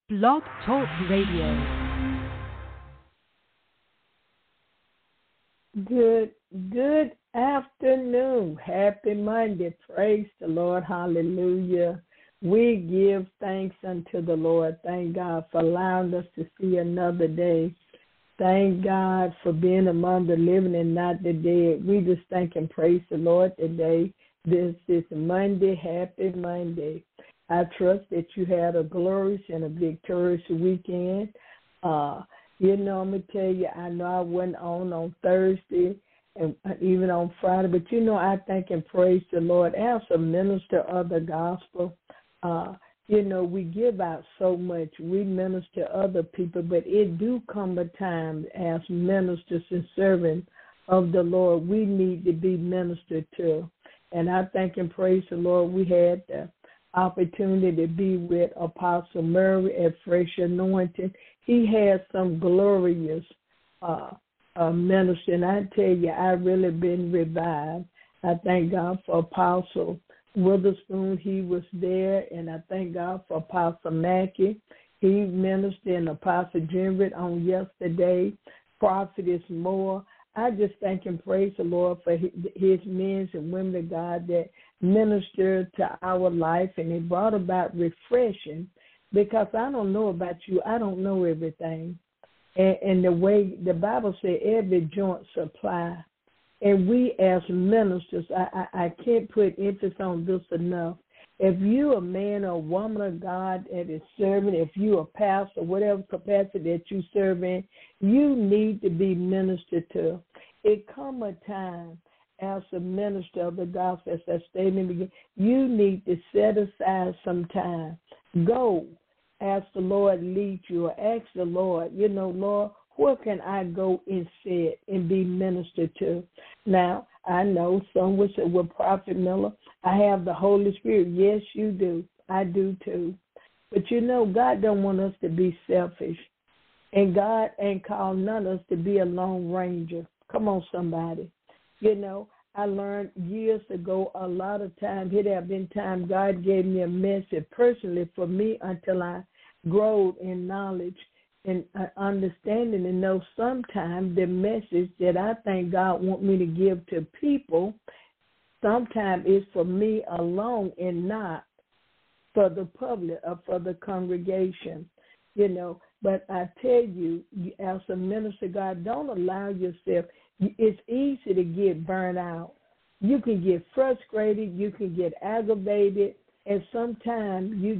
Blog Talk Radio. Good afternoon. Happy Monday. Praise the Lord. Hallelujah. We give thanks unto the Lord. Thank God for allowing us to see another day. Thank God for being among the living and not the dead. We just thank and praise the Lord today. This is Monday. Happy Monday. I trust that you had a glorious and a victorious weekend. I'm going to tell you, I know I went on Thursday and even on Friday, but I thank and praise the Lord as a minister of the gospel. We give out so much. We minister other people, but it do come a time as ministers and servants of the Lord, we need to be ministered to. And I thank and praise the Lord. We had the opportunity to be with Apostle Murray at Fresh Anointing. He had some glorious ministry, and I tell you, I really been revived. I thank God for Apostle Witherspoon. He was there, and I thank God for Apostle Mackey. He ministered, and Apostle Jenrith on yesterday. Prophetess Moore. I just thank and praise the Lord for his men and women of God that ministered to our life, and it brought about refreshing, because I don't know about you. I don't know everything. And the way the Bible says every joint supply. And we as ministers, I can't put emphasis on this enough. If you a man or woman of God that is serving, if you a pastor, whatever capacity that you serve in, you need to be ministered to. It come a time as a minister of the gospel, as I stated in the beginning, you need to set aside some time. Go, ask the Lord lead you, or ask the Lord, Lord, where can I go and sit and be ministered to? Now, I know some would say, well, Prophet Miller, I have the Holy Spirit. Yes, you do. I do too. But God don't want us to be selfish. And God ain't called none of us to be a lone ranger. Come on, somebody. I learned years ago, a lot of times, it have been time God gave me a message personally for me until I growed in knowledge and understanding, and know sometimes the message that I think God want me to give to people sometimes is for me alone and not for the public or for the congregation, But I tell you, as a minister of God, don't allow yourself. It's easy to get burned out. You can get frustrated. You can get aggravated. And sometimes you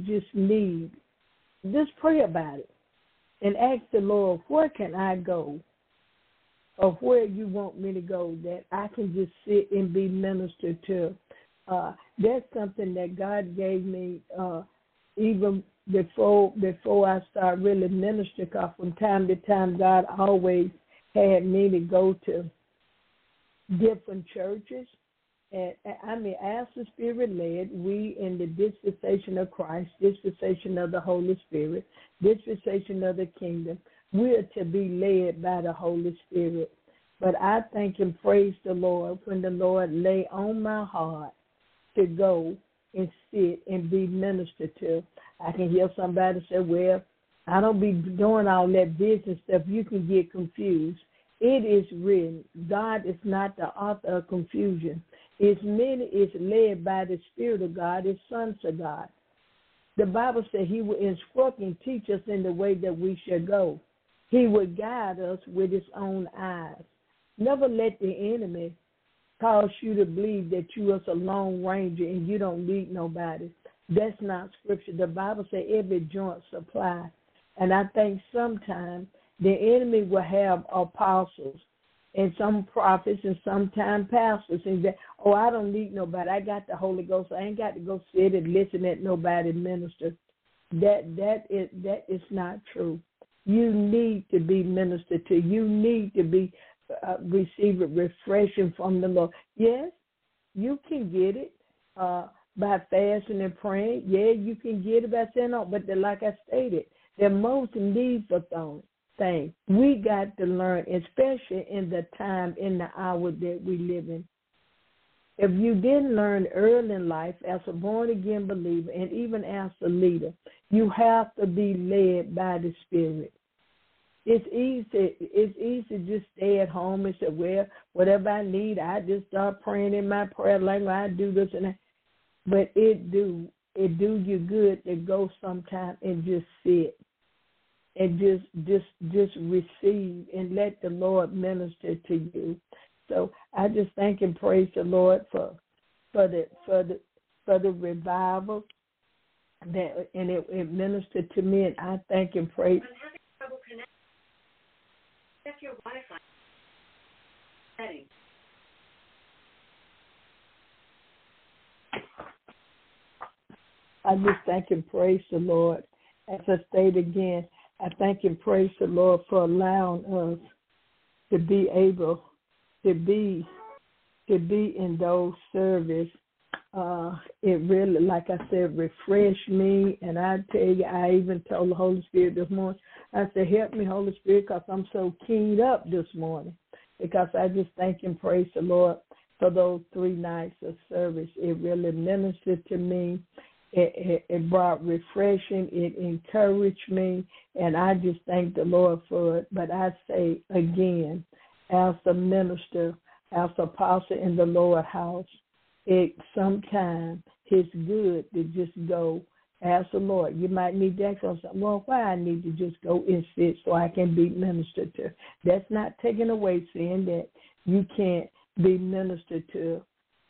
just pray about it and ask the Lord, where can I go? Or where you want me to go that I can just sit and be ministered to. That's something that God gave me even before I start really ministering, because from time to time God always had me to go to different churches. And as the Spirit led, we in the dispensation of Christ, dispensation of the Holy Spirit, dispensation of the kingdom, we are to be led by the Holy Spirit. But I thank and praise the Lord when the Lord lay on my heart to go and sit and be ministered to. I can hear somebody say, well, I don't be doing all that business stuff. You can get confused. It is written, God is not the author of confusion. His men is led by the Spirit of God, his sons of God. The Bible said he will instruct and teach us in the way that we should go. He will guide us with his own eyes. Never let the enemy cause you to believe that you are a lone ranger and you don't need nobody. That's not scripture. The Bible says every joint supply. And I think sometimes the enemy will have apostles and some prophets and sometimes pastors and say, oh, I don't need nobody. I got the Holy Ghost. I ain't got to go sit and listen at nobody minister. That is not true. You need to be ministered to. You need to be receiving refreshing from the Lord. Yes, you can get it by fasting and praying. Yeah, you can get it by saying, no, but like I stated, the most needful thing we got to learn, especially in the time, in the hour that we live in. If you didn't learn early in life as a born-again believer and even as a leader, you have to be led by the Spirit. It's easy to just stay at home and say, well, whatever I need, I just start praying in my prayer language. I do this and that. But it do you good to go sometime and just sit and just receive and let the Lord minister to you. So I just thank and praise the Lord for the revival that, and it ministered to me, and I thank and praise. I'm having trouble connecting. Check your Wi-Fi settings. I just thank and praise the Lord. As I state again, I thank and praise the Lord for allowing us to be able to be in those service. It really, like I said, refreshed me. And I tell you, I even told the Holy Spirit this morning, I said, help me, Holy Spirit, because I'm so keyed up this morning. Because I just thank and praise the Lord for those 3 nights of service. It really ministered to me. It brought refreshing. It encouraged me. And I just thank the Lord for it. But I say again, as a minister, as an apostle in the Lord house, it sometimes it's good to just go ask the Lord. You might need to ask yourself, well, why I need to just go and sit so I can be ministered to. That's not taking away saying that you can't be ministered to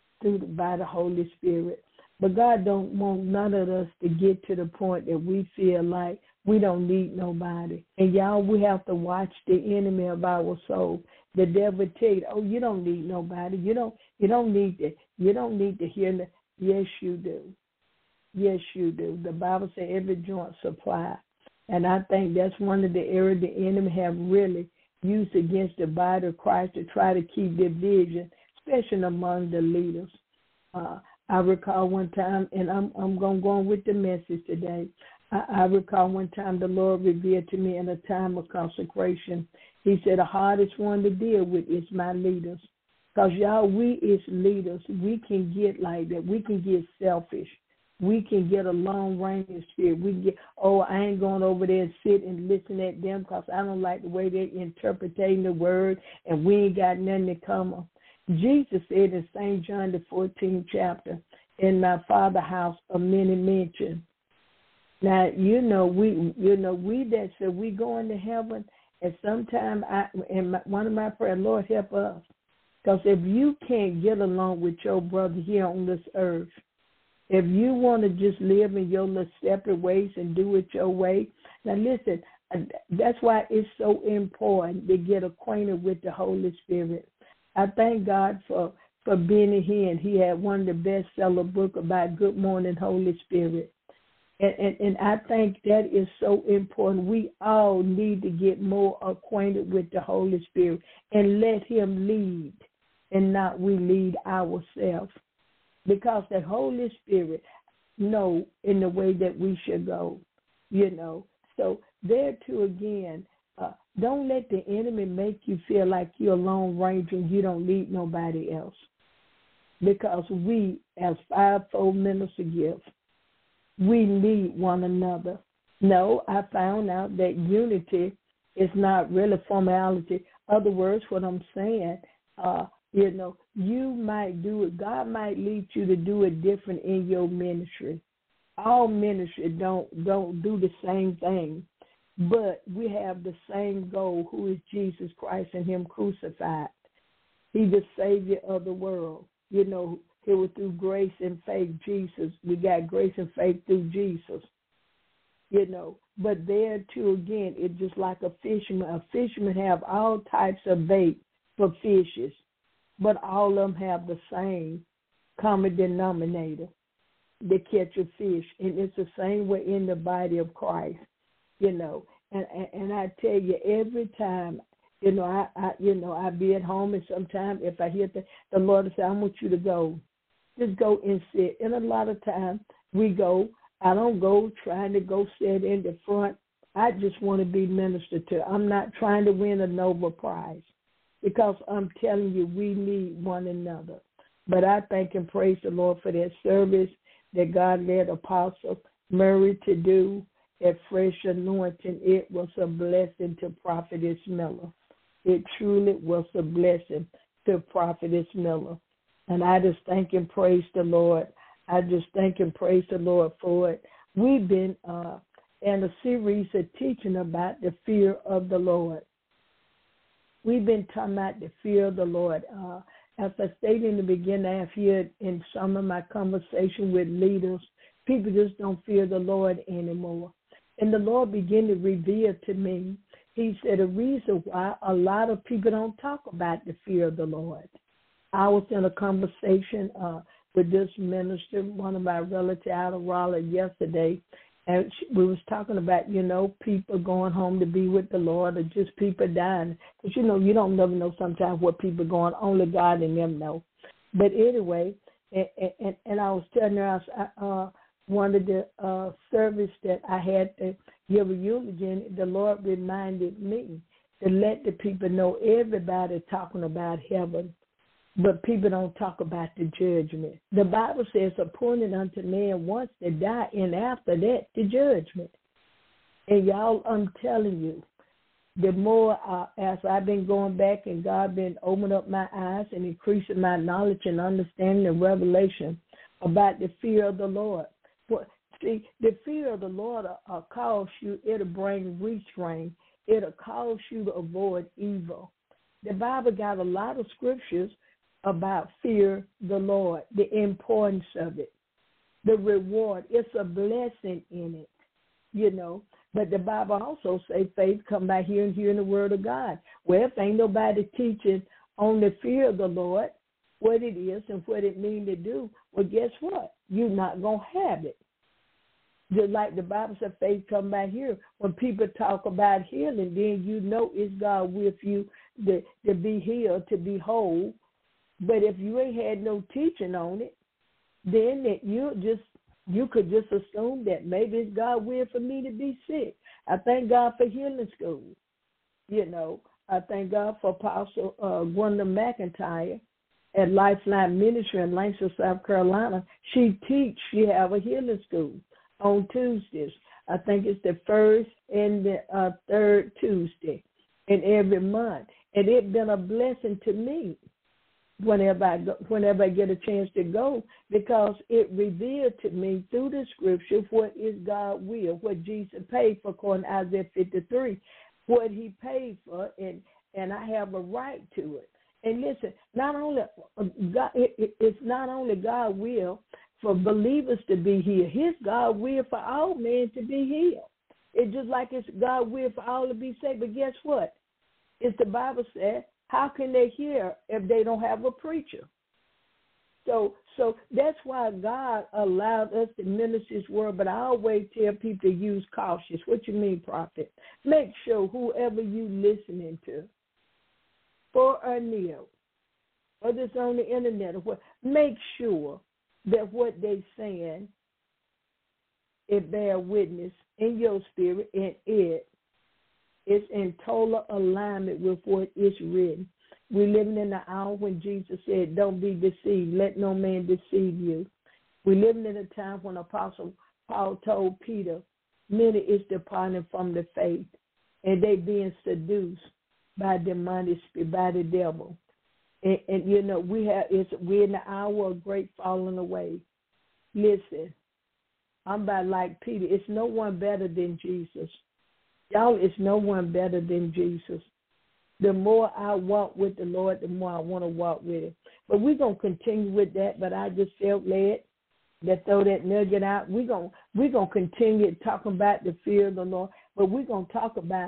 by the Holy Spirit. But God don't want none of us to get to the point that we feel like we don't need nobody. And y'all, we have to watch the enemy of our soul. The devil tell you, oh, you don't need nobody. You don't need to hear that. Yes, you do. Yes, you do. The Bible says every joint supply. And I think that's one of the areas the enemy have really used against the body of Christ to try to keep division, especially among the leaders. I recall one time, and I'm going to go on with the message today. I recall one time the Lord revealed to me in a time of consecration. He said the hardest one to deal with is my leaders. Because, y'all, we as leaders, we can get like that. We can get selfish. We can get a long-range spirit. We can get, oh, I ain't going over there and sit and listen at them because I don't like the way they're interpreting the word, and we ain't got nothing to come on. Jesus said in St. John, the 14th chapter, in my Father's house are many mansions. Now, we that said we going to heaven, and sometimes one of my prayers, Lord, help us. Because if you can't get along with your brother here on this earth, if you want to just live in your little separate ways and do it your way, now listen, that's why it's so important to get acquainted with the Holy Spirit. I thank God for being here, and he had one of the bestseller books about Good Morning, Holy Spirit. And I think that is so important. We all need to get more acquainted with the Holy Spirit and let him lead and not we lead ourselves. Because the Holy Spirit knows in the way that we should go, So there too again, don't let the enemy make you feel like you're a lone ranger and you don't need nobody else. Because we, as fivefold minister gifts, we need one another. No, I found out that unity is not really formality. Other words, what I'm saying, you might do it. God might lead you to do it different in your ministry. All ministry don't do the same thing. But we have the same goal, who is Jesus Christ and him crucified. He's the Savior of the world. It was through grace and faith, Jesus. We got grace and faith through Jesus. But there too, again, it's just like a fisherman. A fisherman have all types of bait for fishes, but all of them have the same common denominator. They catch a fish, and it's the same way in the body of Christ. And I tell you, every time, I be at home, and sometimes if I hear the Lord say, I want you to go, just go and sit. And a lot of times we go. I don't go trying to go sit in the front. I just want to be ministered to. I'm not trying to win a Nobel Prize, because I'm telling you, we need one another. But I thank and praise the Lord for that service that God led Apostle Murray to do at Fresh Anointing. It was a blessing to Prophetess Miller. It truly was a blessing to Prophetess Miller. And I just thank and praise the Lord. I just thank and praise the Lord for it. We've been in a series of teaching about the fear of the Lord. We've been talking about the fear of the Lord. As I stated in the beginning, I have heard in some of my conversation with leaders, people just don't fear the Lord anymore. And the Lord began to reveal to me, he said, a reason why a lot of people don't talk about the fear of the Lord. I was in a conversation with this minister, one of my relatives out of Raleigh yesterday, and we was talking about, people going home to be with the Lord or just people dying. Because, you don't never know sometimes what people are going, only God and them know. But anyway, and I was telling her, one of the service that I had to give a eulogy, the Lord reminded me to let the people know everybody talking about heaven, but people don't talk about the judgment. The Bible says, appointed unto man once to die, and after that, the judgment. And y'all, I'm telling you, the more as I've been going back and God been opening up my eyes and increasing my knowledge and understanding and revelation about the fear of the Lord. See, the fear of the Lord will cause you, it'll bring restraint. It'll cause you to avoid evil. The Bible got a lot of scriptures about fear the Lord, the importance of it, the reward. It's a blessing in it, But the Bible also say faith come by hearing the word of God. Well, if ain't nobody teaching on the fear of the Lord, what it is and what it means to do, well, guess what? You're not going to have it. Just like the Bible said, faith come by hearing. When people talk about healing, then it's God with you to be healed, to be whole. But if you ain't had no teaching on it, then you could just assume that maybe it's God will for me to be sick. I thank God for healing school. I thank God for Apostle Gwenda McIntyre at Lifeline Ministry in Langston, South Carolina. She have a healing school on Tuesdays. I think it's the first and the third Tuesday in every month. And it's been a blessing to me whenever I get a chance to go, because it revealed to me through the scripture what is God's will, what Jesus paid for, according to Isaiah 53, what he paid for, and I have a right to it. And listen, not only God, it's not only God's will for believers to be healed. His God will for all men to be healed. It's just like it's God will for all to be saved. But guess what? It's the Bible said, how can they hear if they don't have a preacher? So that's why God allowed us to minister his word. But I always tell people to use cautious. What you mean, prophet? Make sure whoever you listening to, far or near, whether it's on the internet or what, make sure that what they're saying, it bear witness in your spirit, and it is in total alignment with what is written. We're living in the hour when Jesus said, don't be deceived. Let no man deceive you. We're living in a time when Apostle Paul told Peter, many is departing from the faith, and they being seduced by demonic spirit, by the devil. And we're in the hour of great falling away. Listen, I'm about like Peter. It's no one better than Jesus. Y'all, it's no one better than Jesus. The more I walk with the Lord, the more I want to walk with him. But we're going to continue with that, but I just felt led to throw that nugget out. We're going to continue talking about the fear of the Lord, but we're going to talk about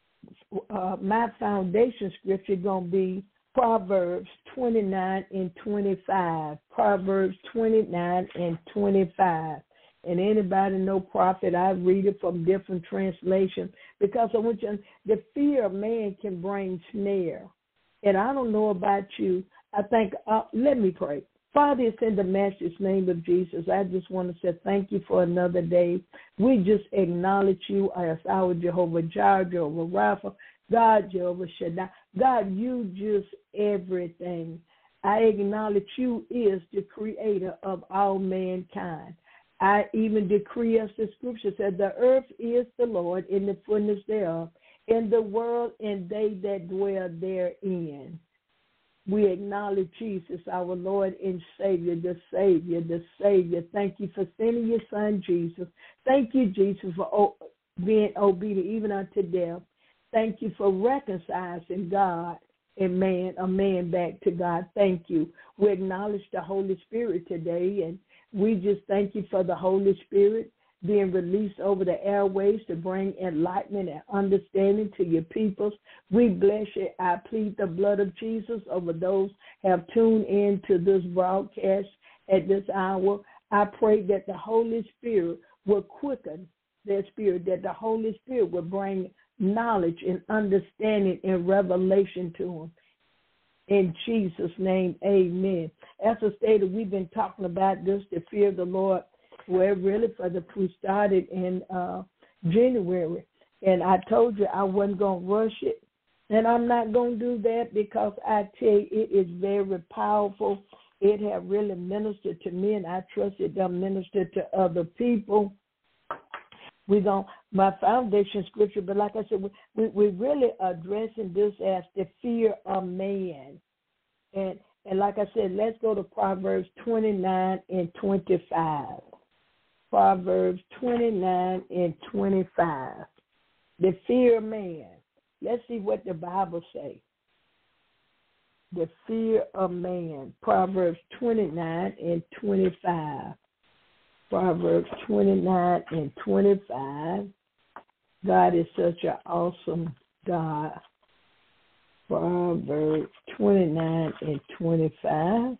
my foundation scripture going to be Proverbs 29 and 25. Proverbs 29 and 25. And anybody know prophet, I read it from different translations because I want you, the fear of man can bring snare. And I don't know about you. I think, let me pray. Father, it's in the Master's name of Jesus. I just want to say thank you for another day. We just acknowledge you as our Jehovah Jireh, Jehovah Rapha, God, Jehovah Shaddai. God, you just everything. I acknowledge you is the creator of all mankind. I even decree, as the scripture said, the earth is the Lord in the fullness thereof, and the world and they that dwell therein. We acknowledge Jesus, our Lord and Savior, the Savior, the Savior. Thank you for sending your son, Jesus. Thank you, Jesus, for being obedient even unto death. Thank you for reconciling God and a man back to God. Thank you. We acknowledge the Holy Spirit today, and we just thank you for the Holy Spirit being released over the airways to bring enlightenment and understanding to your peoples. We bless you. I plead the blood of Jesus over those who have tuned in to this broadcast at this hour. I pray that the Holy Spirit will quicken their spirit, that the Holy Spirit will bring knowledge and understanding and revelation to them. In Jesus' name, amen. As I stated, we've been talking about this, the fear of the Lord, where really we started in January. And I told you I wasn't going to rush it. And I'm not going to do that because I tell you, it is very powerful. It has really ministered to me, and I trust it does minister to other people. My foundation scripture, but like I said, we're really addressing this as the fear of man. And like I said, let's go to Proverbs 29 and 25. Proverbs 29 and 25. The fear of man. Let's see what the Bible says. The fear of man. Proverbs 29 and 25. Proverbs 29 and 25. God is such an awesome God. Proverbs 29 and 25.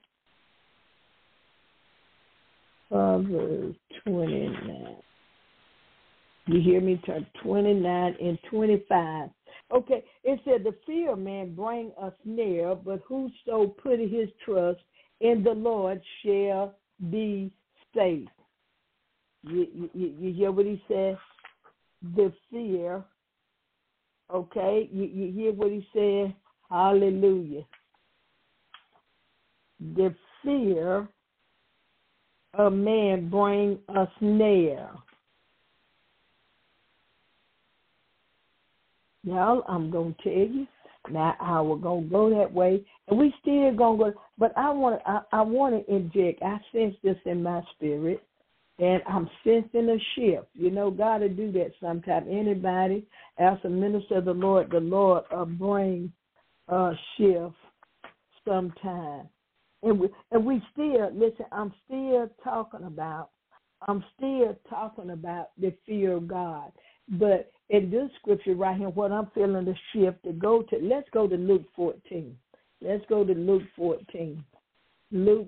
Proverbs 29. You hear me? 29 and 25. Okay, it said, the fear of man bring a snare, but whoso put his trust in the Lord shall be safe. You hear what he said? The fear. Okay, you hear what he said? Hallelujah. The fear of man bring a snare. Now, I'm going to tell you, now I will going to go that way, and we still going to go, but I want to inject, I sense this in my spirit, and I'm sensing a shift. You know, God will do that sometime. Anybody, as a minister of the Lord will bring a shift sometime. And we still, listen, I'm still talking about the fear of God. But in this scripture right here, what I'm feeling the shift to go to, let's go to Luke 14. Let's go to Luke 14. Luke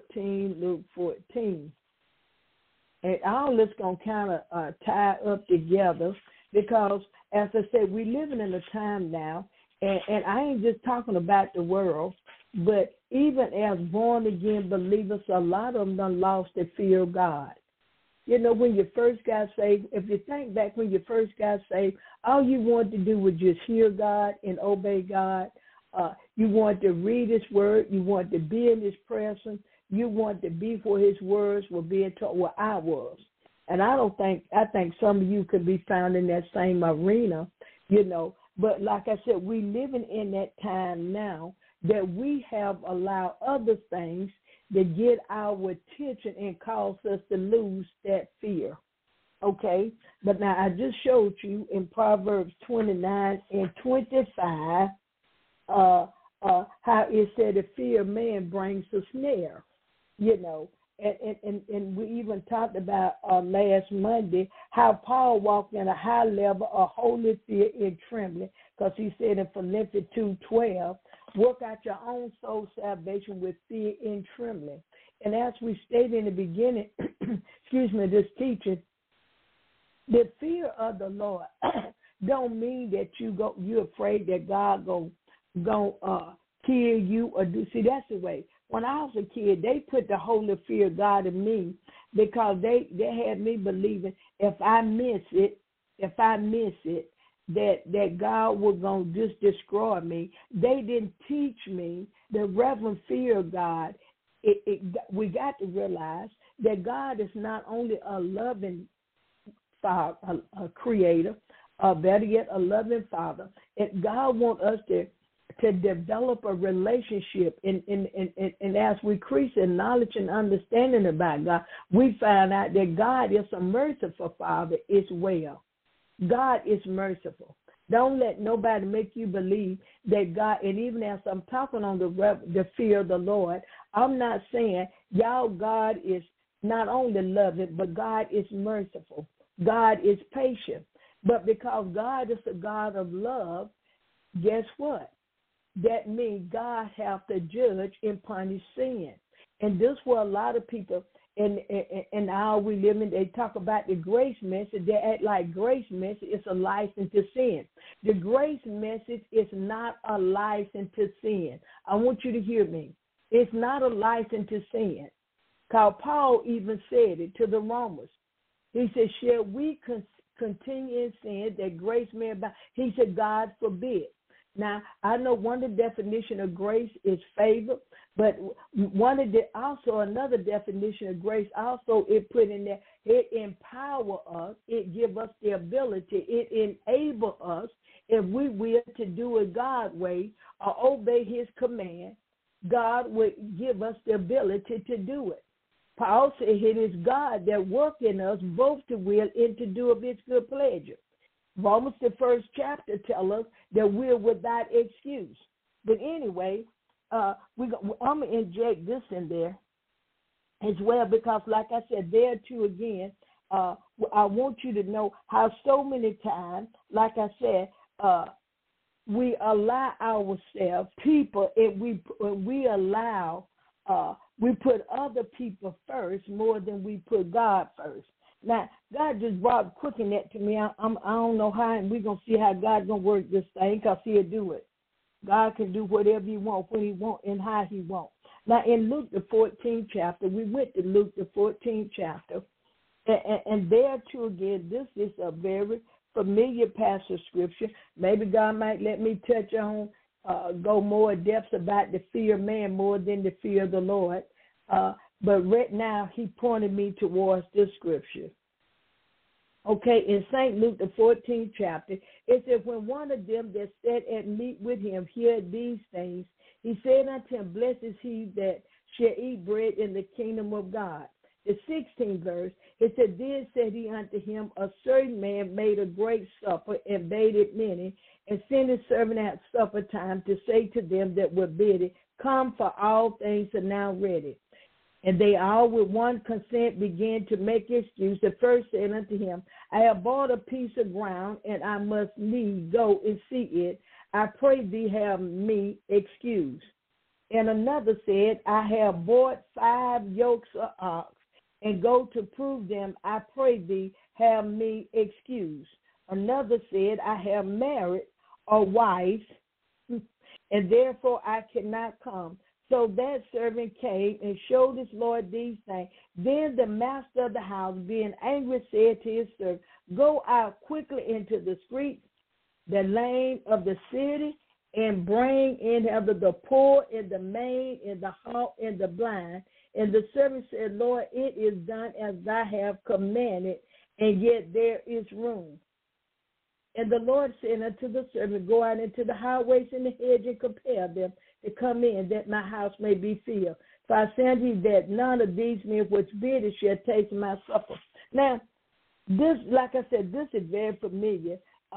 14. And all this going to kind of tie up together because, as I said, we're living in a time now, and I ain't just talking about the world, but even as born-again believers, a lot of them done lost the fear of God. You know, when you first got saved, if you think back when you first got saved, all you wanted to do was just hear God and obey God. You wanted to read his word. You wanted to be in his presence. You wanted to be where his words were being taught, where I was. And I think some of you could be found in that same arena, you know. But like I said, we living in that time now that we have allowed other things to get our attention and cause us to lose that fear. Okay? But now I just showed you in Proverbs 29 and 25 how it said the fear of man brings a snare, you know. And we even talked about last Monday how Paul walked in a high level of holy fear and trembling, because he said in Philippians 2:12, work out your own soul salvation with fear and trembling. And as we stated in the beginning, this teaching, the fear of the Lord don't mean that you're afraid that God gonna kill you or do. See, that's the way. When I was a kid, they put the holy fear of God in me because they had me believing if I miss it, that God was going to just destroy me. They didn't teach me the reverent fear of God. We got to realize that God is not only a loving Father, a creator, better yet, a loving Father. And God wants us to develop a relationship. And as we increase in knowledge and understanding about God, we find out that God is a merciful Father as well. God is merciful. Don't let nobody make you believe that God, and even as I'm talking on the fear of the Lord, I'm not saying, y'all, God is not only loving, but God is merciful. God is patient. But because God is a God of love, guess what? That means God has to judge and punish sin. And this is where a lot of people in our we live in, they talk about the grace message. They act like grace message is a license to sin. The grace message is not a license to sin. I want you to hear me. It's not a license to sin. Because Paul even said it to the Romans. He said, shall we continue in sin that grace may abound? He said, God forbid. Now, I know one of the definitions of grace is favor, but also another definition of grace also it put in there, it empower us, it give us the ability, it enable us, if we will, to do it God's way or obey his command, God would give us the ability to do it. Paul said it is God that work in us both to will and to do of his good pleasure. Romans, the first chapter, tell us that we're without excuse. But anyway, I'm going to inject this in there as well because, like I said, there too again, I want you to know how so many times, like I said, we allow ourselves, people, and we allow, we put other people first more than we put God first. Now, God just brought quicking that to me. I don't know how, and we're going to see how God's going to work this thing because he'll do it. God can do whatever he wants, when he wants, and how he wants. Now, in Luke, the 14th chapter, we went to Luke, the 14th chapter, and there, too, again, this is a very familiar passage of Scripture. Maybe God might let me touch on, go more in depth about the fear of man more than the fear of the Lord. But right now, he pointed me towards this Scripture. Okay, in St. Luke, the 14th chapter, it said, when one of them that sat at meat with him heard these things, he said unto him, blessed is he that shall eat bread in the kingdom of God. The 16th verse, it said, then said he unto him, a certain man made a great supper and bade it many, and sent his servant at supper time to say to them that were bidden, come, for all things are now ready. And they all with one consent began to make excuse. The first said unto him, I have bought a piece of ground, and I must need go and see it. I pray thee have me excuse. And another said, I have bought 5 yokes of ox, and go to prove them. I pray thee have me excuse. Another said, I have married a wife, and therefore I cannot come. So that servant came and showed his Lord these things. Then the master of the house, being angry, said to his servant, go out quickly into the streets, the lane of the city, and bring in either the poor and the maimed and the halt and the blind. And the servant said, Lord, it is done as thou have commanded, and yet there is room. And the Lord said unto the servant, go out into the highways and the hedge and compel them to come in, that my house may be filled. For I say unto you that none of these men which bid shall taste my supper. Now, this, like I said, this is very familiar.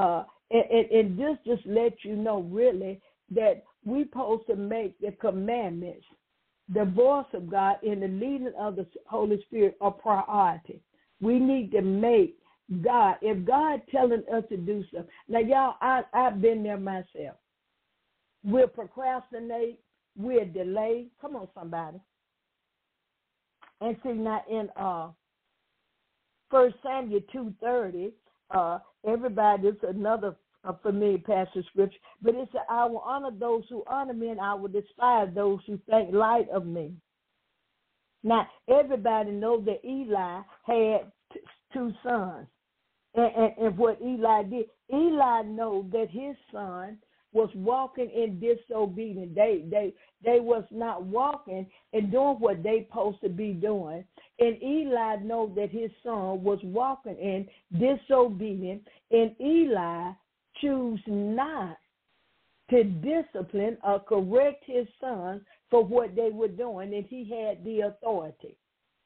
And this just lets you know, really, that we're supposed to make the commandments, the voice of God, and the leading of the Holy Spirit a priority. We need to make God, if God telling us to do something. Now, y'all, I've been there myself. We'll procrastinate. We'll delay. Come on, somebody. And see, now in 1 Samuel 2:30, everybody, it's another familiar passage of Scripture, but it said, I will honor those who honor me, and I will despise those who think light of me. Now, everybody knows that Eli had 2 sons. And what Eli did, Eli know that his son was walking in disobedience. They was not walking and doing what they supposed to be doing. And Eli know that his son was walking in disobedience, and Eli choose not to discipline or correct his son for what they were doing, and he had the authority.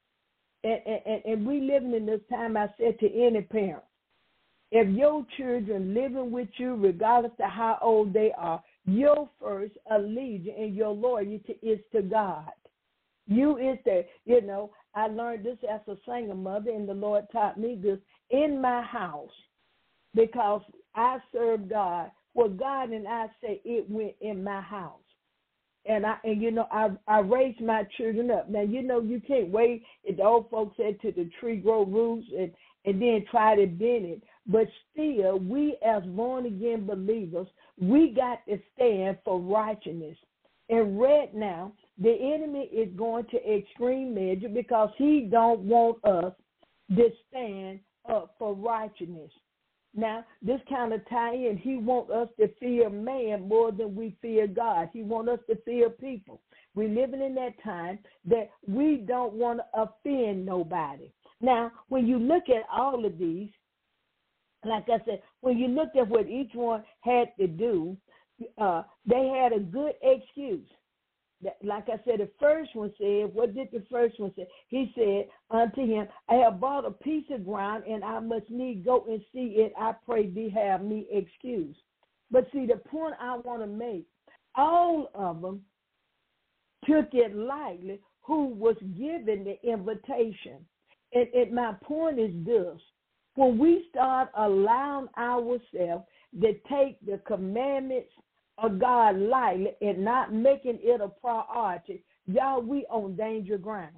And we living in this time, I said to any parent, if your children living with you, regardless of how old they are, your first allegiance and your loyalty is to God. You is the, I learned this as a single mother, and the Lord taught me this in my house because I serve God. What God and I say, it went in my house. And I raised my children up. Now, you can't wait, as the old folks said, till the tree grow roots and then try to bend it. But still, we as born-again believers, we got to stand for righteousness. And right now, the enemy is going to extreme measure because he don't want us to stand up for righteousness. Now, this kind of tie in, he wants us to fear man more than we fear God. He wants us to fear people. We're living in that time that we don't want to offend nobody. Now, when you look at all of these, like I said, when you looked at what each one had to do, they had a good excuse. Like I said, the first one said, what did the first one say? He said unto him, I have bought a piece of ground, and I must need go and see it. I pray thee have me excused. But see, the point I want to make, all of them took it lightly who was given the invitation. And my point is this. When we start allowing ourselves to take the commandments of God lightly and not making it a priority, y'all, we on danger ground.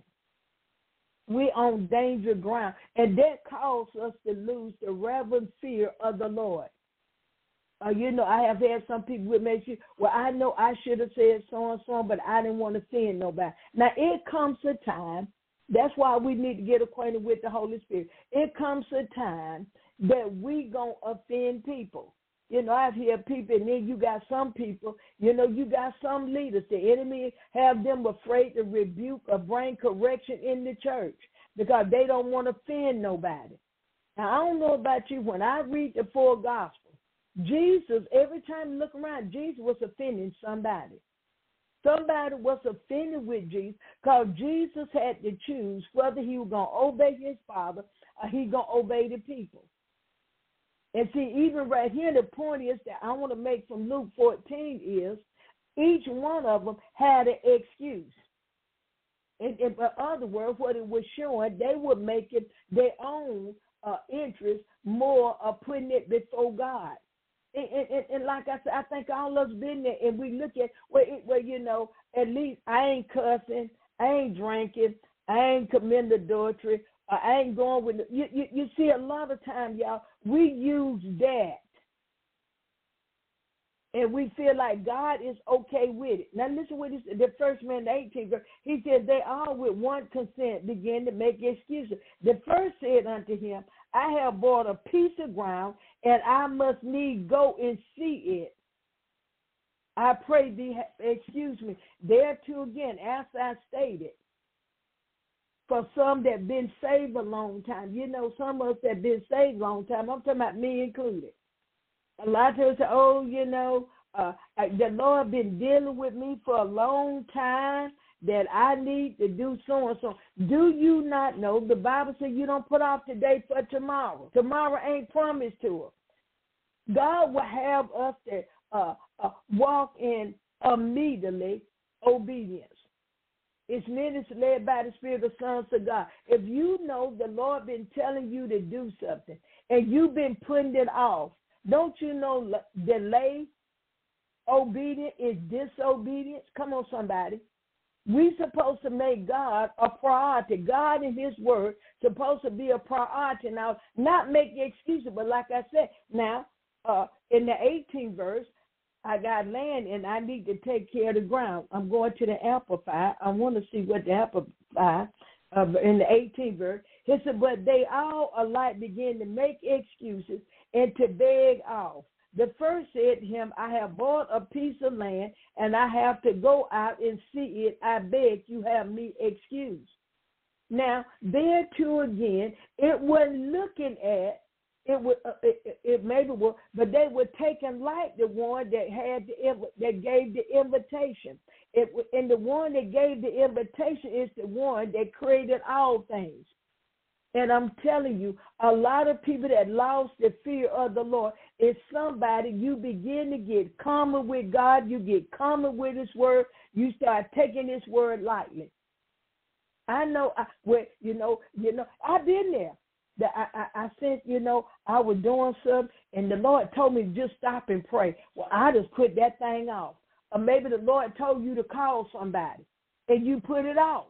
We on danger ground. And that causes us to lose the reverent fear of the Lord. I have had some people who make you, well, I know I should have said so and so, but I didn't want to offend nobody. Now, it comes a time, that's why we need to get acquainted with the Holy Spirit. It comes a time that we going to offend people. I've heard people, and then you got some people, you got some leaders. The enemy have them afraid to rebuke or bring correction in the church because they don't want to offend nobody. Now, I don't know about you. When I read the four Gospels, Jesus, every time you look around, Jesus was offending somebody. Somebody was offended with Jesus because Jesus had to choose whether he was going to obey his Father or he going to obey the people. And see, even right here, the point is that I want to make from Luke 14 is each one of them had an excuse. In other words, what it was showing, they were making their own interest more of putting it before God. And like I said, I think all of us been there, and we look at where at least I ain't cussing, I ain't drinking, I ain't committing adultery, I ain't going with you see, a lot of times, y'all, we use that, and we feel like God is okay with it. Now listen what he said, the first man, the 18th verse, he said, they all with one consent began to make excuses. The first said unto him, I have bought a piece of ground, and I must need go and see it. I pray thee, excuse me. There too again, as I stated, for some that been saved a long time, some of us that been saved a long time, I'm talking about me included. A lot of times say, the Lord been dealing with me for a long time that I need to do so and so. Do you not know the Bible says you don't put off today for tomorrow? Tomorrow ain't promised to us. God will have us to walk in immediately obedience. It's ministry led by the Spirit of sons of God. If you know the Lord been telling you to do something and you've been putting it off, don't you know delay obedience is disobedience? Come on, somebody. We supposed to make God a priority. God and his word supposed to be a priority. Now, not make excuses, but like I said, now, in the 18th verse, I got land and I need to take care of the ground. I'm going to the Amplified. I want to see what the Amplified, in the 18th verse, He said, but they all alike began to make excuses and to beg off. The first said to him, I have bought a piece of land, and I have to go out and see it. I beg you have me excused. Now, there too again, it wasn't looking at, it maybe was, but they were taking like the one that gave the invitation. And the one that gave the invitation is the one that created all things. And I'm telling you, a lot of people that lost the fear of the Lord is somebody you begin to get common with God, you get common with His word, you start taking His word lightly. I know, I've been there. I said, I was doing something, and the Lord told me to just stop and pray. Well, I just put that thing off. Or maybe the Lord told you to call somebody, and you put it off.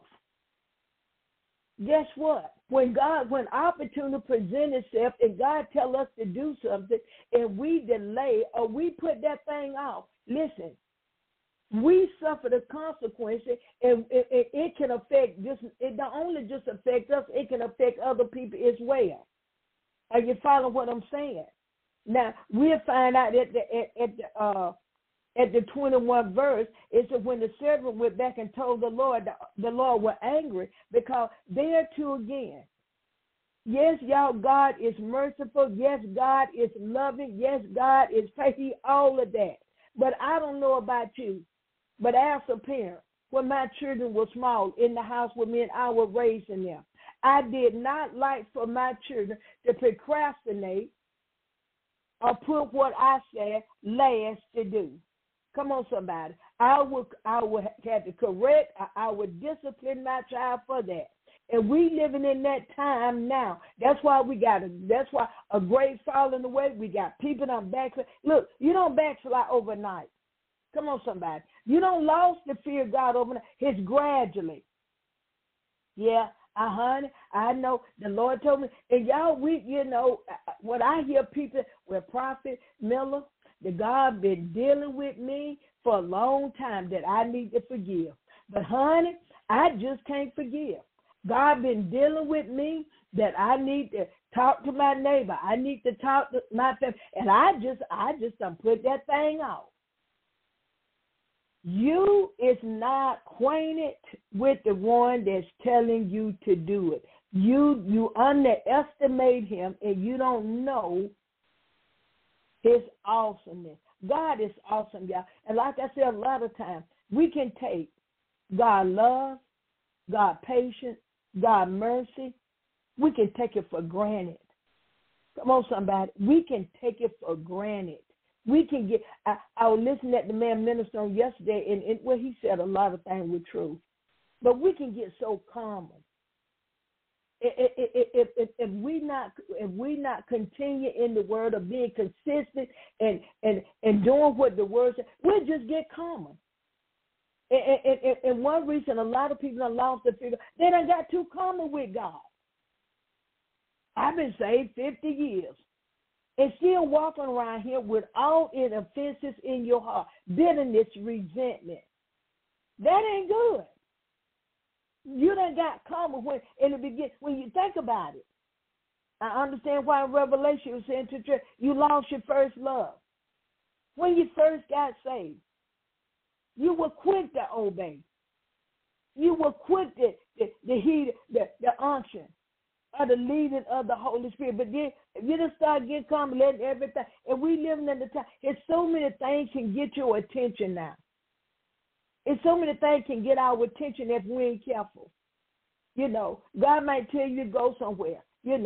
Guess what? When opportunity presents itself and God tells us to do something and we delay or we put that thing off, listen, we suffer the consequences, and it can affect it not only just affect us, it can affect other people as well. Are you following what I'm saying? Now, we'll find out at the 21st verse, it said when the servant went back and told the Lord was angry because there too again, yes, y'all, God is merciful. Yes, God is loving. Yes, God is faithful, all of that. But I don't know about you, but as a parent, when my children were small in the house with me and I was raising them, I did not like for my children to procrastinate or put what I said last to do. Come on, somebody. I would have to correct, I would discipline my child for that. And we living in that time now. That's why a great falling away. We got people on backslide. Look, you don't backslide overnight. Come on, somebody. You don't lost the fear of God overnight. It's gradually. Yeah, honey, I know the Lord told me. And y'all, when I hear people with Prophet Miller, the God been dealing with me for a long time that I need to forgive. But, honey, I just can't forgive. God been dealing with me that I need to talk to my neighbor. I need to talk to my family. And I just don't put that thing off. You is not acquainted with the one that's telling you to do it. You underestimate him, and you don't know his awesomeness. God is awesome, y'all. And like I said a lot of times, we can take God love, God patience, God mercy. We can take it for granted. Come on, somebody. We can take it for granted. We can get, I was listening to the man minister on yesterday, and he said a lot of things were true. But we can get so common. If we not continue in the word of being consistent and doing what the word says, we'll just get common. And one reason a lot of people have lost the figure, they done got too common with God. I've been saved 50 years and still walking around here with all in offenses in your heart, bitterness, resentment. That ain't good. You done got common when in the beginning. When you think about it, I understand why in Revelation it was saying to the church, you lost your first love. When you first got saved, you were quick to obey. You were quick to heed the unction or the leading of the Holy Spirit. But then you just start getting common, letting everything. And we living in the time. It's so many things can get your attention now. And so many things can get our attention if we ain't careful. God might tell you to go somewhere.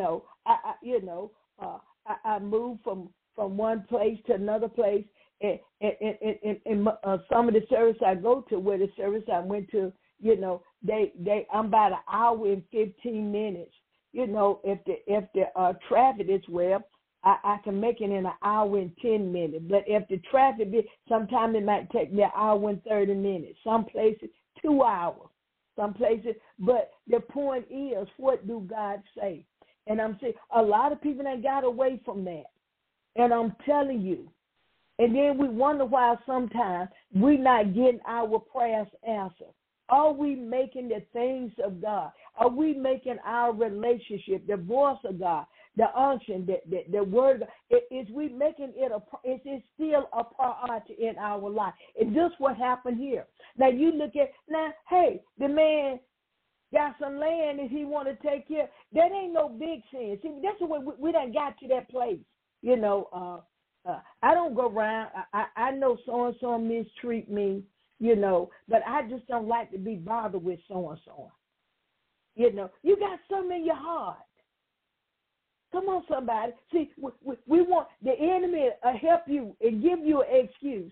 I moved from one place to another place, and some of the service I go to, where the service I went to, I'm about an hour and 15 minutes. If the traffic is well, I can make it in an hour and 10 minutes. But if the traffic, sometimes it might take me an hour and 30 minutes. Some places, 2 hours. Some places. But the point is, what do God say? And I'm saying a lot of people ain't got away from that. And I'm telling you. And then we wonder why sometimes we're not getting our prayers answered. Are we making the things of God? Are we making our relationship, the voice of God, the unction, the word of God, is we making it is it still a priority in our life? And this what happened here. Now you look at, hey, the man got some land and he want to take care. That ain't no big sin. See, that's the way we done got to that place. You know, I don't go around. I know so-and-so mistreat me, you know, but I just don't like to be bothered with so-and-so. You know, you got something in your heart. Come on, somebody. See, we want the enemy to help you and give you an excuse.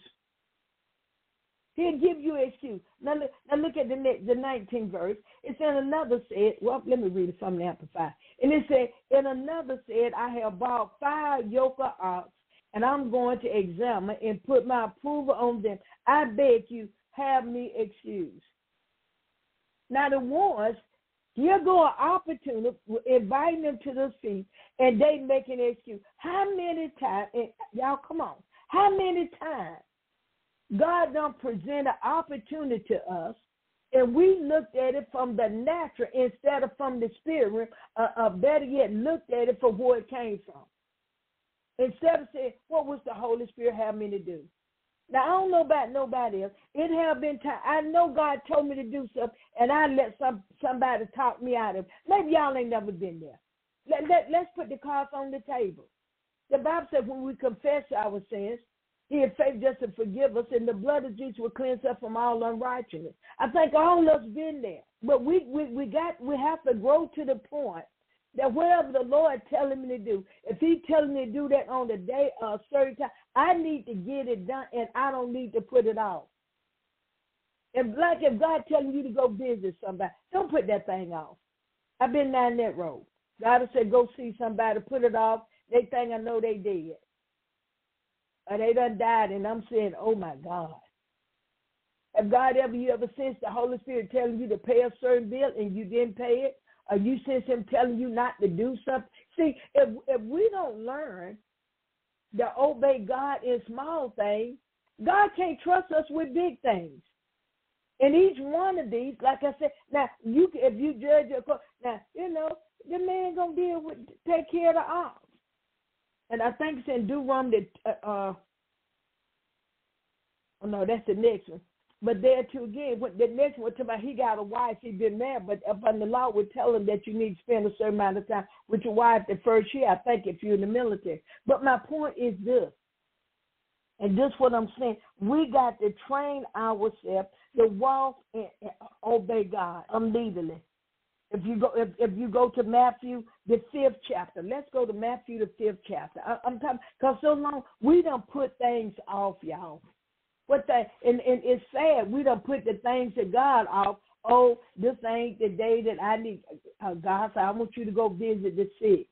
He'll give you an excuse. Now look at the 19th verse. It's in another said, well, let me read it from the Amplified. And it said, in another said, I have bought 5 yoke of ox, and I'm going to examine and put my approval on them. I beg you, have me excused. Now the ones, here go an opportunity, inviting them to the feast, and they make an excuse. How many times, y'all come on, how many times God done present an opportunity to us, and we looked at it from the natural instead of from the spirit, better yet, looked at it from where it came from. Instead of saying, what was the Holy Spirit have me to do? Now, I don't know about nobody else. It have been time. I know God told me to do something, and I let somebody talk me out of it. Maybe y'all ain't never been there. Let's put the cards on the table. The Bible says when we confess our sins, He is faithful just to forgive us, and the blood of Jesus will cleanse us from all unrighteousness. I think all of us been there, but we have to grow to the point that whatever the Lord telling me to do, if He telling me to do that on the day or a certain time, I need to get it done, and I don't need to put it off. If God telling you to go visit somebody, don't put that thing off. I've been down that road. God has said, go see somebody, put it off. They think I know they dead. Or they done died, and I'm saying, oh, my God. If God you ever sensed the Holy Spirit telling you to pay a certain bill and you didn't pay it, or you sense Him telling you not to do something? See, if we don't learn to obey God in small things, God can't trust us with big things. And each one of these, like I said, now, if you judge now, you know, the man going to take care of the ox. And I think it's in Deuteronomy, oh, no, that's the next one. But there too again, the next one, about he got a wife, he been married, but upon the law would tell him that you need to spend a certain amount of time with your wife the first year, I think, if you're in the military. But my point is this, and this is what I'm saying, we got to train ourselves to walk and obey God immediately. If you go to Matthew, the 5th chapter, let's go to Matthew, the 5th chapter. I'm talking, because so long we done put things off, y'all. And it's sad, we done put the things of God off. Oh, this ain't the day that I need. God said, I want you to go visit the sick.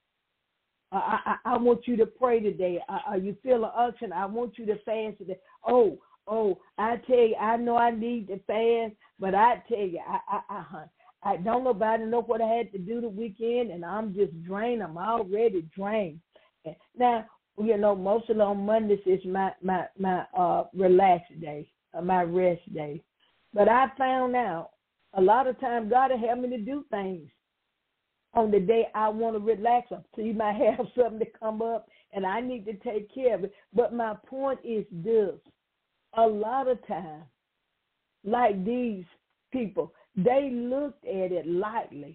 I want you to pray today. You feel an unction, I want you to fast today. Oh, I tell you, I know I need to fast, but I tell you, I don't nobody know what I had to do the weekend, and I'm just drained. I'm already drained. Now, you know, mostly on Mondays is my relax day, my rest day. But I found out a lot of times God will help me to do things on the day I want to relax. So you might have something to come up, and I need to take care of it. But my point is this. A lot of times, like these people, they looked at it lightly.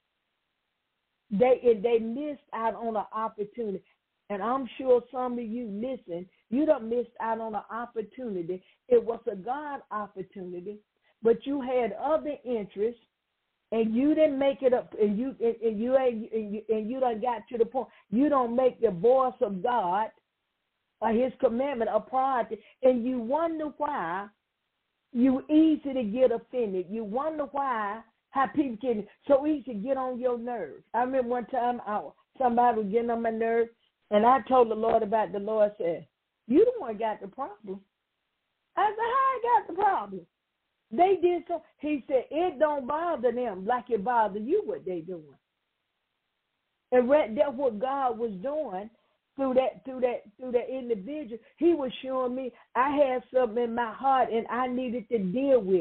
They missed out on an opportunity. And I'm sure some of you listen, you done missed out on an opportunity. It was a God opportunity, but you had other interests, and you didn't make it up, and you done got to the point you don't make the voice of God or His commandment a priority, and you wonder why you easy to get offended. You wonder why how people can so easy to get on your nerves. I remember one time somebody was getting on my nerves. And I told the Lord about it. The Lord said, you the one got the problem. I said, how I got the problem? They did so. He said, it don't bother them like it bothers you what they doing. And that's what God was doing through that individual. He was showing me I had something in my heart and I needed to deal with it.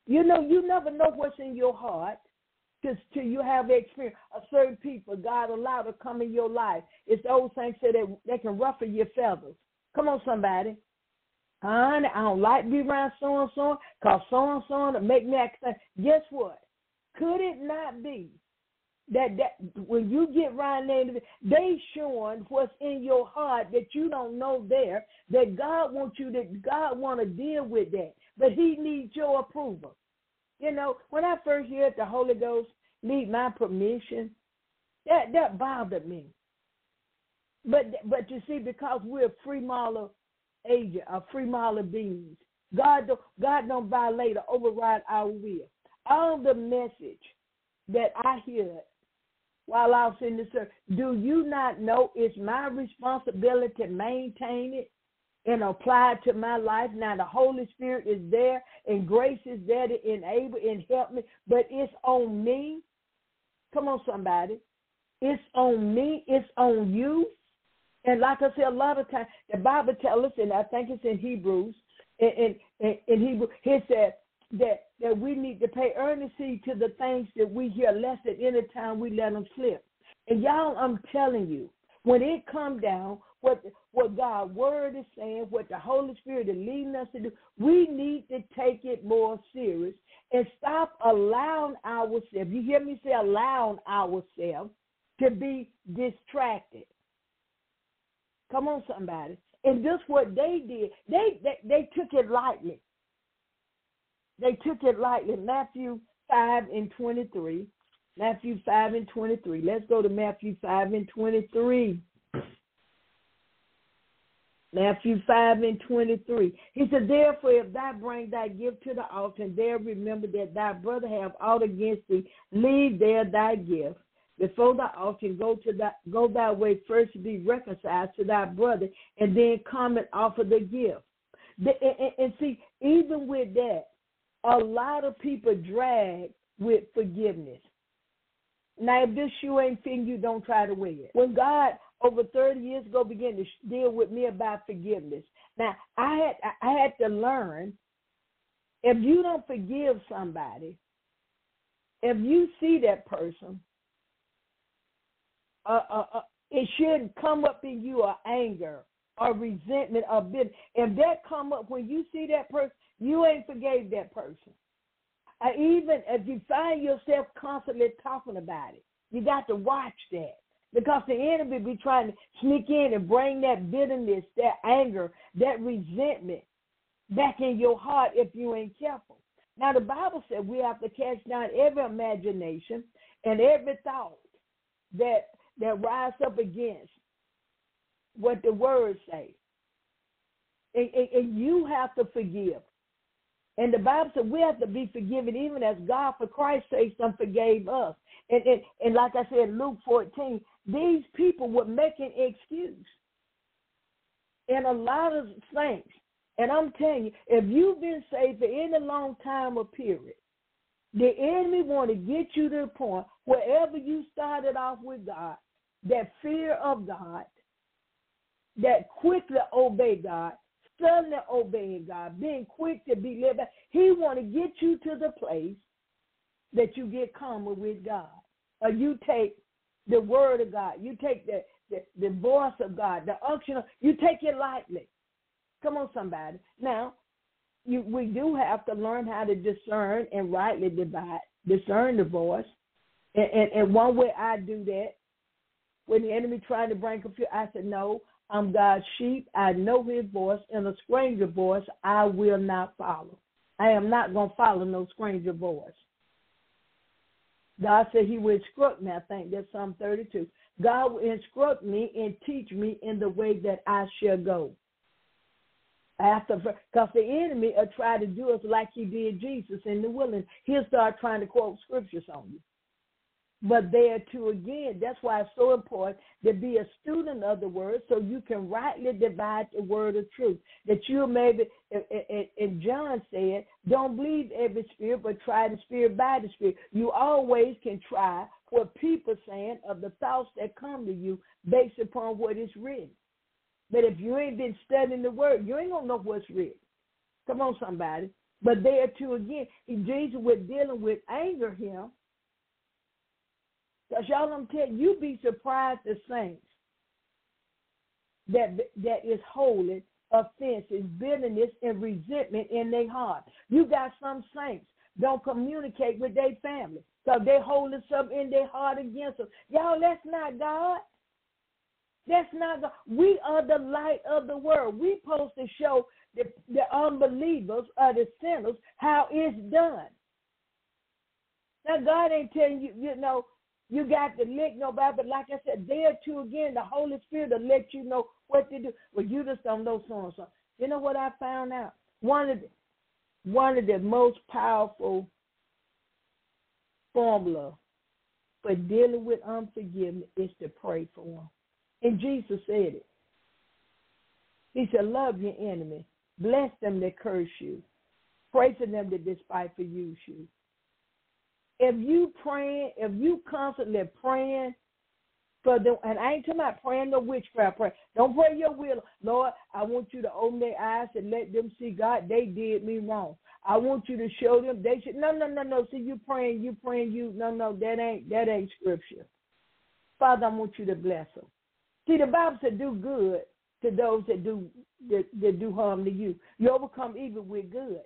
You never know what's in your heart till you have experience. A certain people God allowed to come in your life. It's the old saying say that they can ruffle your feathers. Come on, somebody. Honey, I don't like to be around so-and-so because so-and-so to make me act. Guess what? Could it not be that when you get around there, they showing what's in your heart that you don't know there, that God want to deal with that, but he needs your approval. You know, when I first heard the Holy Ghost need my permission, that bothered me. But you see, because we're free moral agent, free moral beings, God don't violate or override our will. All the message that I hear while I was in this earth, do you not know it's my responsibility to maintain it and apply it to my life? Now the Holy Spirit is there and grace is there to enable and help me, but it's on me. Come on, somebody. It's on me. It's on you. And like I said, a lot of times the Bible tells us, and I think it's in Hebrews, in Hebrew, he said that we need to pay earnest heed to the things that we hear, lest at any time we let them slip. And y'all, I'm telling you, when it comes down, what God's word is saying, what the Holy Spirit is leading us to do, we need to take it more serious and stop allowing ourselves, you hear me say allowing ourselves to be distracted. Come on, somebody. And this what they did. They took it lightly. They took it lightly. Matthew 5:23. Matthew 5:23. Let's go to Matthew 5:23. Matthew 5:23. He said, therefore, if thou bring thy gift to the altar, and there remember that thy brother have aught against thee, leave there thy gift before the altar, and go thy way first to be reconciled to thy brother, and then come and offer the gift. And see, even with that, a lot of people drag with forgiveness. Now, if this shoe ain't fitting you, don't try to wear it. When God, over 30 years ago, began to deal with me about forgiveness, now, I had to learn, if you don't forgive somebody, if you see that person, it shouldn't come up in you or anger or resentment or bitterness. If that come up when you see that person, you ain't forgave that person. Even if you find yourself constantly talking about it, you got to watch that, because the enemy be trying to sneak in and bring that bitterness, that anger, that resentment back in your heart if you ain't careful. Now, the Bible said we have to cast down every imagination and every thought that rise up against what the words say. And you have to forgive. And the Bible said we have to be forgiven even as God, for Christ's sake, forgave us. And like I said, Luke 14, these people were making excuse in a lot of things. And I'm telling you, if you've been saved for any long time or period, the enemy want to get you to the point wherever you started off with God, that fear of God, that quickly obey God, suddenly obeying God, being quick to be led back. He want to get you to the place that you get calmer with God. Or you take the word of God, you take the voice of God, the unction of, you take it lightly. Come on, somebody. Now, we do have to learn how to discern and rightly discern the voice. And one way I do that, when the enemy tried to bring confusion, I said, no, I'm God's sheep. I know his voice, and a stranger voice I will not follow. I am not going to follow no stranger voice. God said he will instruct me. I think that's Psalm 32. God will instruct me and teach me in the way that I shall go. Because the enemy will try to do us like he did Jesus in the wilderness. He'll start trying to quote scriptures on you. But there too, again, that's why it's so important to be a student of the word so you can rightly divide the word of truth. That you maybe, and John said, don't believe every spirit, but try the spirit by the spirit. You always can try what people are saying of the thoughts that come to you based upon what is written. But if you ain't been studying the word, you ain't going to know what's written. Come on, somebody. But there too again, Jesus was dealing with anger him. Because y'all, I'm telling you, be surprised the saints that is holding offenses, bitterness, and resentment in their heart. You got some saints don't communicate with their family because they're holding something in their heart against them. Y'all, that's not God. That's not God. We are the light of the world. We're supposed to show the unbelievers or the sinners how it's done. Now, God ain't telling you, you got to lick nobody, but like I said, there too again, the Holy Spirit will let you know what to do. Well, you just don't know so and so. You know what I found out? One of the most powerful formula for dealing with unforgiveness is to pray for them. And Jesus said it. He said, love your enemy. Bless them that curse you. Pray for them that despitefully use you. If you constantly praying for them, and I ain't talking about praying no witchcraft prayer. Don't pray your will. Lord, I want you to open their eyes and let them see, God, they did me wrong. I want you to show them they should. No. See, you praying. No, that ain't scripture. Father, I want you to bless them. See, the Bible said do good to those that do harm to you. You overcome evil with good.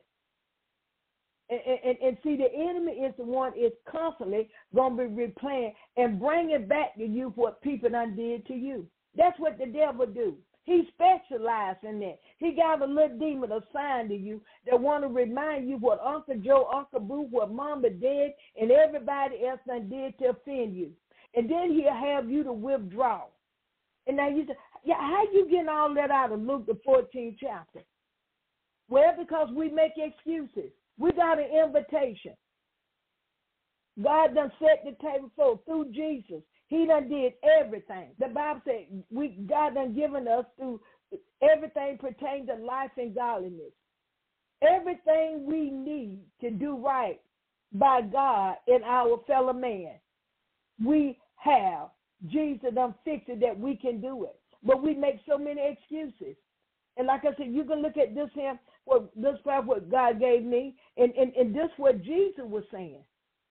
And see, the enemy is the one is constantly going to be replaying and bringing back to you what people done did to you. That's what the devil do. He specializes in that. He got a little demon assigned to you that want to remind you what Uncle Joe, Uncle Boo, what Mama did, and everybody else done did to offend you. And then he'll have you to withdraw. And now you say, yeah, how you getting all that out of Luke the 14th chapter? Well, because we make excuses. We got an invitation. God done set the table for through Jesus. He done did everything. The Bible said God done given us through everything pertaining to life and godliness. Everything we need to do right by God and our fellow man, we have. Jesus done fixed it that we can do it. But we make so many excuses. And like I said, you can look at this here, this is what God gave me, and this what Jesus was saying.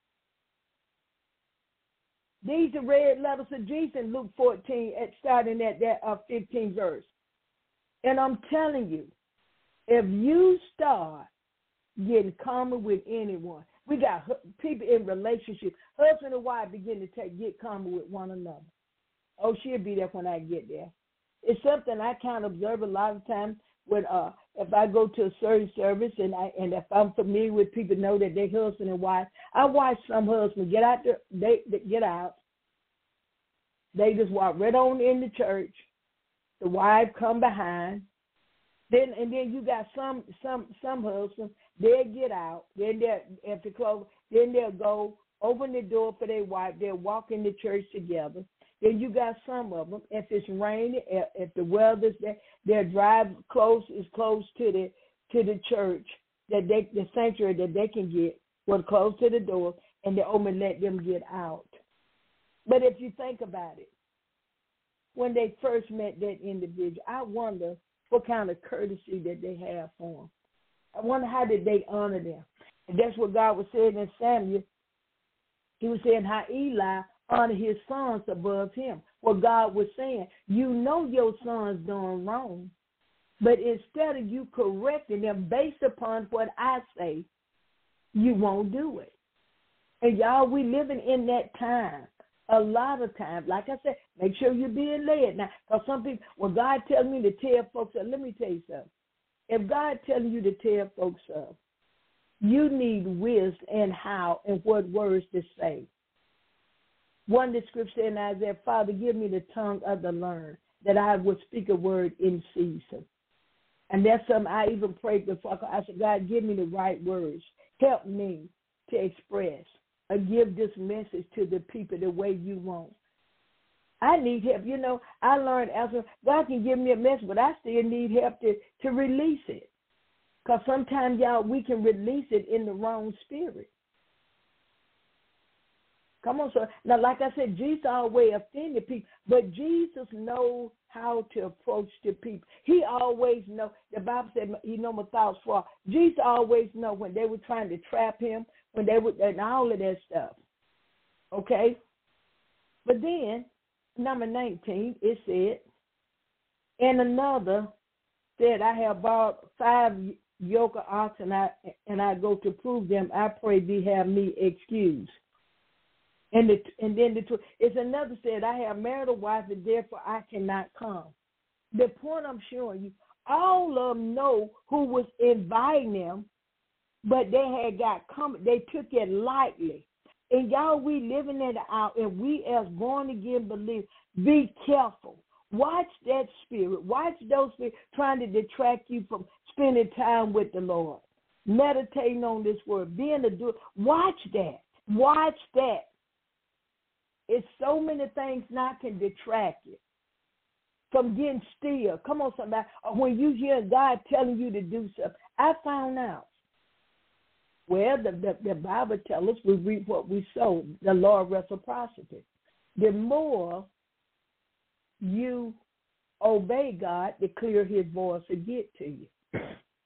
These are red letters of Jesus in Luke 14, starting at that 15th verse. And I'm telling you, if you start getting common with anyone, we got people in relationships, husband and wife begin to get common with one another. Oh, she'll be there when I get there. It's something I kind of observe a lot of times when if I go to a certain service and if I'm familiar with people know that they're husband and wife, I watch some husbands get out there, they get out. They just walk right on in the church. The wife come behind. Then you got some husbands, they'll get out. Then after close, then they'll go open the door for their wife. They'll walk in the church together. Then you got some of them, if it's raining, if the weather's there, their drive is close to the church, the sanctuary that they can get, close to the door, and they only let them get out. But if you think about it, when they first met that individual, I wonder what kind of courtesy that they have for them. I wonder how did they honor them. And that's what God was saying in Samuel. He was saying how Eli honor his sons above him. What God was saying, you know your son's doing wrong, but instead of you correcting them based upon what I say, you won't do it. And y'all, we living in that time. A lot of times, like I said, make sure you're being led. Now, because some people, when God tells me to tell folks, let me tell you something. If God telling you to tell folks something, you need wisdom in how and what words to say. One of the scripture in Isaiah, Father, give me the tongue of the learned, that I would speak a word in season. And that's something I even prayed before. I said, God, give me the right words. Help me to express or give this message to the people the way you want. I need help. You know, I learned after God can give me a message, but I still need help to release it. Because sometimes, y'all, we can release it in the wrong spirit. Come on, sir. Now, like I said, Jesus always offended people, but Jesus knows how to approach the people. He always know. The Bible said he know my thoughts for. Jesus always know when they were trying to trap him, when they were, and all of that stuff. Okay? But then, number 19, it said, and another said, I have bought 5 yoke of oxen, and I go to prove them. I pray thee have me excused. And then it's another said, I have married a wife, and therefore I cannot come. The point I'm showing you, all of them know who was inviting them, but they had got coming. They took it lightly. And y'all, we living it out, and we as born-again believers, be careful. Watch that spirit. Watch those spirits trying to detract you from spending time with the Lord, meditating on this word, being a doer. Watch that. Watch that. It's so many things now can detract you from getting still. Come on, somebody. Or when you hear God telling you to do something. I found out. Well, the Bible tells us we reap what we sow, the law of reciprocity. The more you obey God, the clearer his voice will get to you.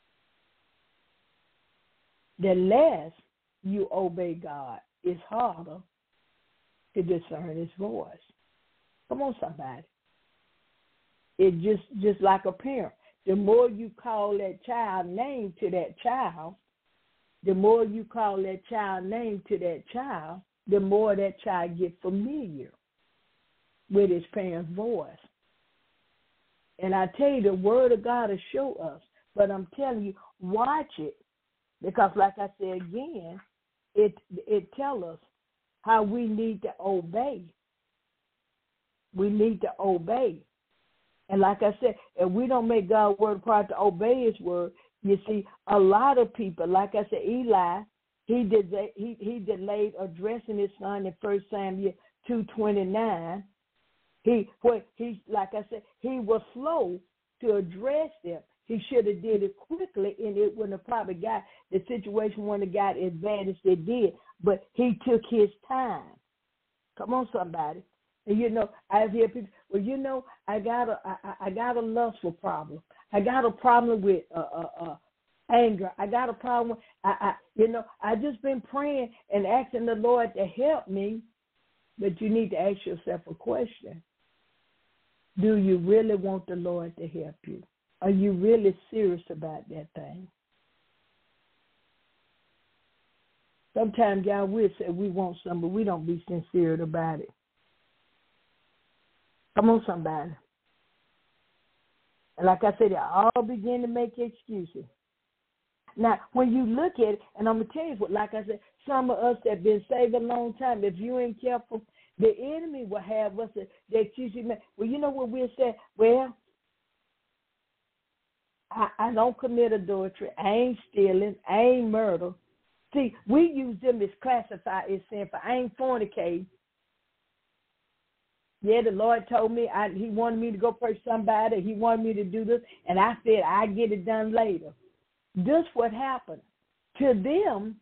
The less you obey God, it's harder to discern his voice. Come on, somebody. It just like a parent. The more you call that child name to that child, the more you call that child name to that child, the more that child gets familiar with his parent's voice. And I tell you, the word of God will show us. But I'm telling you, watch it. Because like I said again, it tells us how we need to obey. We need to obey. And like I said, if we don't make God's word part to obey his word, you see, a lot of people, like I said, Eli, he delayed addressing his son in 1 Samuel 2:29. He like I said, he was slow to address them. He should have did it quickly, and it wouldn't have probably got the situation wouldn't have got as bad as it did. But he took his time. Come on, somebody. And you know, I hear people. Well, you know, I got a lustful problem. I got a problem with anger. I got a problem. I just been praying and asking the Lord to help me. But you need to ask yourself a question. Do you really want the Lord to help you? Are you really serious about that thing? Sometimes, y'all, we'll say we want something, but we don't be sincere about it. Come on, somebody. And like I said, they all begin to make excuses. Now, when you look at it, and I'm going to tell you what, like I said, some of us that have been saved a long time, if you ain't careful, the enemy will have us, the excuse you. Well, you know what we'll say? Well, I don't commit adultery. I ain't stealing. I ain't murder. See, we use them as classified as sinful. I ain't fornicating. Yeah, the Lord told me he wanted me to go pray somebody. He wanted me to do this, and I said I get it done later. This what happened to them.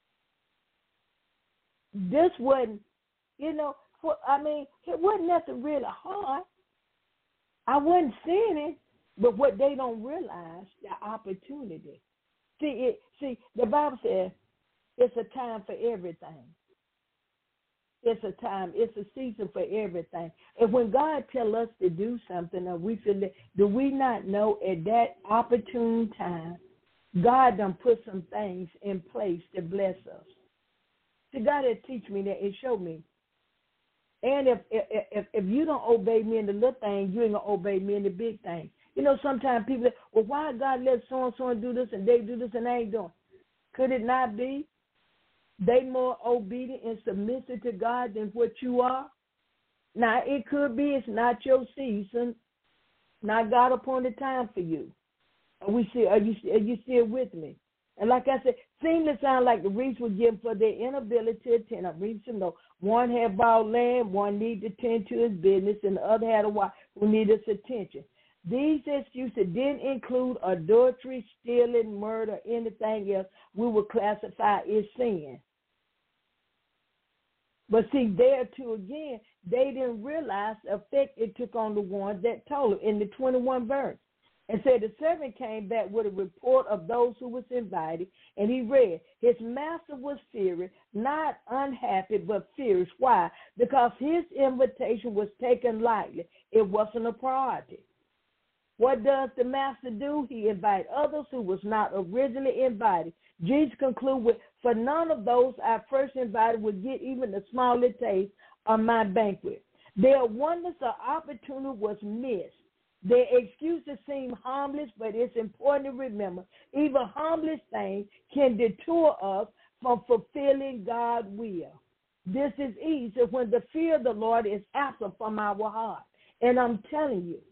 This wasn't, it wasn't nothing really hard. I wasn't sinning, but what they don't realize, the opportunity. See, the Bible says it's a time for everything. It's a time, it's a season for everything. And when God tells us to do something, or we feel that, do we not know at that opportune time, God done put some things in place to bless us? See, God had teach me that and show me. And if you don't obey me in the little thing, you ain't going to obey me in the big thing. You know, sometimes people say, well, why God let so-and-so do this and they do this and I ain't doing? Could it not be they more obedient and submissive to God than what you are? Now, it could be it's not your season, not God appointed time for you. Are you still with me? And like I said, seemed to sound like the reason was given for their inability to attend. I'm reading some notes. One had bought land, one needed to attend to his business, and the other had a wife who needed his attention. These excuses didn't include adultery, stealing, murder, anything else we would classify as sin. But see, there too again, they didn't realize the effect it took on the ones that told him in the 21 verse. And said the servant came back with a report of those who was invited, and he read, his master was furious, not unhappy, but furious. Why? Because his invitation was taken lightly. It wasn't a priority. What does the master do? He invited others who was not originally invited. Jesus concluded with, for none of those I first invited would get even the smallest taste of my banquet. Their wonders or opportunity was missed. Their excuses seem harmless, but it's important to remember, even harmless things can detour us from fulfilling God's will. This is easy when the fear of the Lord is absent from our heart. And I'm telling you,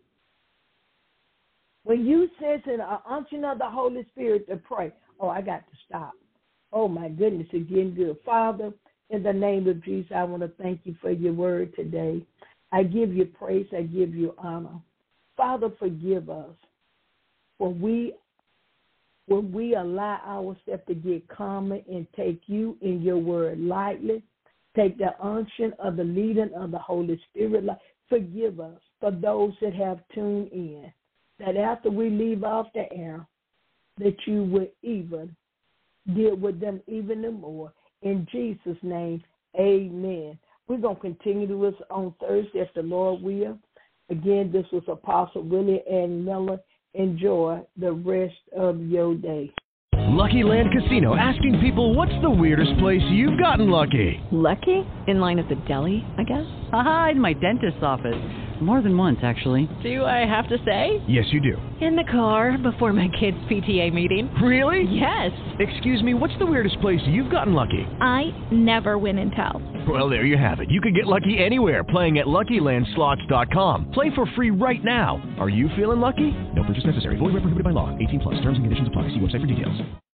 when you sense an unction of the Holy Spirit to pray, oh, I got to stop. Oh, my goodness, it's getting good. Father, in the name of Jesus, I want to thank you for your word today. I give you praise. I give you honor. Father, forgive us when we allow ourselves to get common and take you and your word lightly, take the unction of the leading of the Holy Spirit. Forgive us for those that have tuned in, that after we leave off the air, that you would even deal with them even more. In Jesus' name, amen. We're going to continue this on Thursday if the Lord will. Again, this was Apostle Willie Ann Miller. Enjoy the rest of your day. Lucky Land Casino, asking people, what's the weirdest place you've gotten lucky? Lucky? In line at the deli, I guess? Aha, in my dentist's office. More than once, actually. Do I have to say? Yes, you do. In the car before my kids' PTA meeting. Really? Yes. Excuse me, what's the weirdest place you've gotten lucky? I never win and tell. Well, there you have it. You can get lucky anywhere, playing at LuckyLandSlots.com. Play for free right now. Are you feeling lucky? No purchase necessary. Void where prohibited by law. 18+. Terms and conditions apply. See website for details.